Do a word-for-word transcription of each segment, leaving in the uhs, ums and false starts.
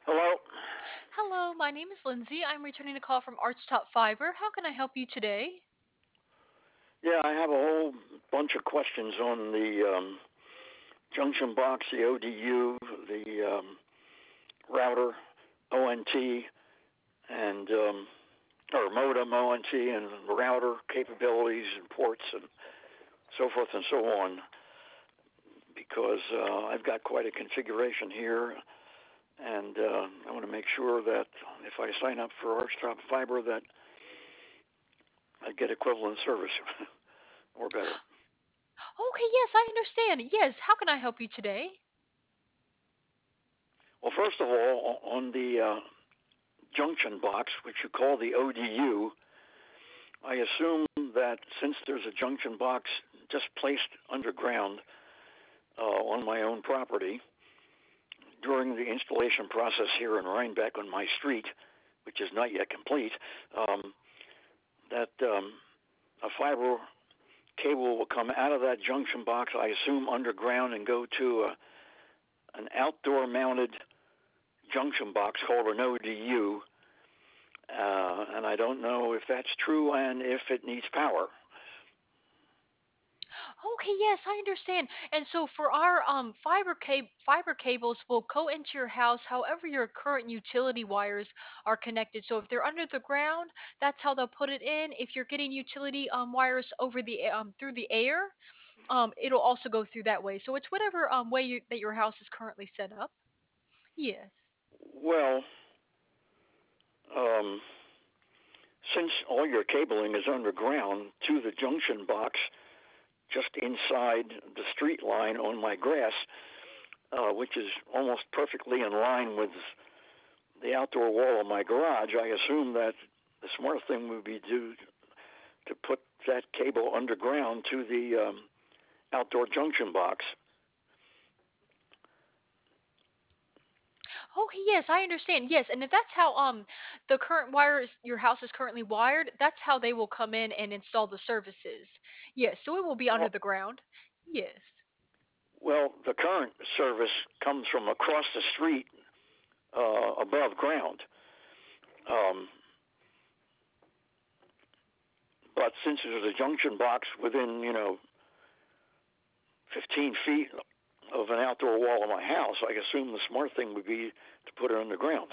Hello. Hello, my name is Lindsay. I'm returning a call from Archtop Fiber. How can I help you today? Yeah, I have a whole bunch of questions on the um, junction box, the O D U, the um, router, O N T, and um, or modem O N T, and router capabilities and ports and so forth and so on. Because uh, I've got quite a configuration here, and uh, I want to make sure that if I sign up for Archtop Fiber, that I get equivalent service or better. Okay, yes, I understand. Yes, how can I help you today? Well, first of all, on the uh, junction box, which you call the O D U, I assume that since there's a junction box just placed underground uh, on my own property during the installation process here in Rhinebeck on my street, which is not yet complete, um, that um, a fiber cable will come out of that junction box, I assume underground, and go to a, an outdoor mounted junction box called an O D U. Uh, and I don't know if that's true and if it needs power. Okay, yes, I understand. And so for our um fiber cable fiber cables will go into your house however your current utility wires are connected. So if they're under the ground, that's how they'll put it in. If you're getting utility um wires over the a- um through the air, um it'll also go through that way. So it's whatever um way you, that your house is currently set up. Yes. Well, um, since all your cabling is underground to the junction box just inside the street line on my grass, uh, which is almost perfectly in line with the outdoor wall of my garage, I assume that the smart thing would be to, to put that cable underground to the um, outdoor junction box. Okay, yes, I understand. Yes, and if that's how um the current wire is your house is currently wired, that's how they will come in and install the services. Yes, so it will be under Well, the ground. Yes. well, the current service comes from across the street uh, above ground. Um, but since there's a junction box within, you know, fifteen feet of an outdoor wall of my house, I assume the smart thing would be to put it underground.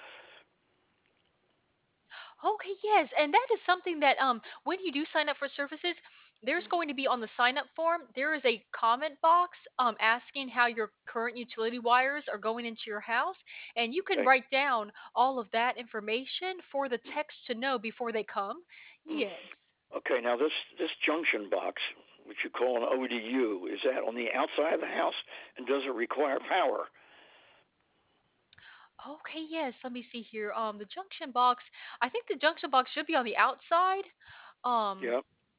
Okay, yes, and that is something that um when you do sign up for services, there's going to be on the sign up form, there is a comment box um asking how your current utility wires are going into your house, and you can Okay. write down all of that information for the techs to know before they come. Yes. Okay. Now this this junction box, which you call an O D U, is that on the outside of the house, and does it require power? Okay, yes, let me see here. Um, the junction box, I think the junction box should be on the outside. Um, Yeah.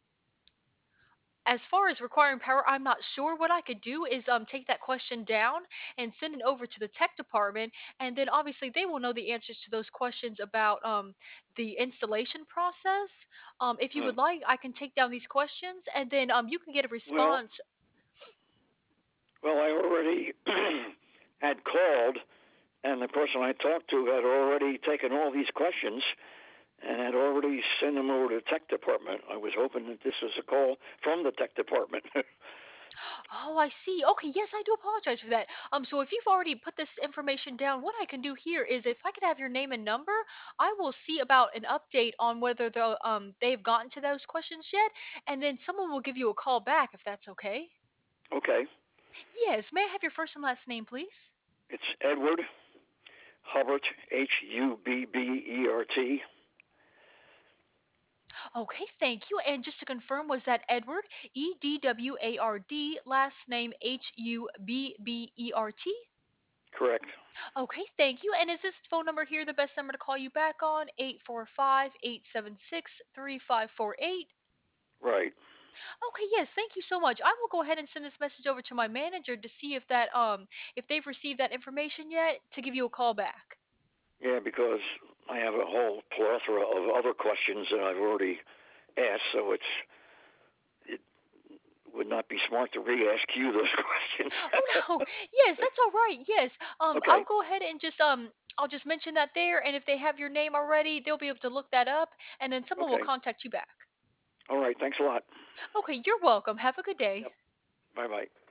as far as requiring power, I'm not sure. What I could do is um take that question down and send it over to the tech department, and then obviously they will know the answers to those questions about um the installation process. Um, if you Huh. would like, I can take down these questions, and then um you can get a Well, response. well, I already had called, and the person I talked to had already taken all these questions and had already sent them over to the tech department. I was hoping that this was a call from the tech department. Oh, I see. Okay, yes, I do apologize for that. Um, so if you've already put this information down, what I can do here is if I could have your name and number, I will see about an update on whether the um they've gotten to those questions yet, and then someone will give you a call back if that's okay. Okay. Yes, may I have your first and last name, please? It's Edward Hubbard, H U B B E R T. Okay, thank you. And just to confirm, was that Edward, E D W A R D, last name H U B B E R T? Correct. Okay, thank you. And is this phone number here the best number to call you back on? eight four five, eight seven six, three five four eight. Right. Okay, yes, thank you so much. I will go ahead and send this message over to my manager to see if that um if they've received that information yet to give you a call back. Yeah, because I have a whole plethora of other questions that I've already asked, so it's it would not be smart to re-ask you those questions. Oh no. Yes, that's all right. Yes. Um I'll Okay. go ahead and just um I'll just mention that there, and if they have your name already, they'll be able to look that up, and then someone will Okay. contact you back. All right. Thanks a lot. Okay, you're welcome. Have a good day. Yep. Bye bye.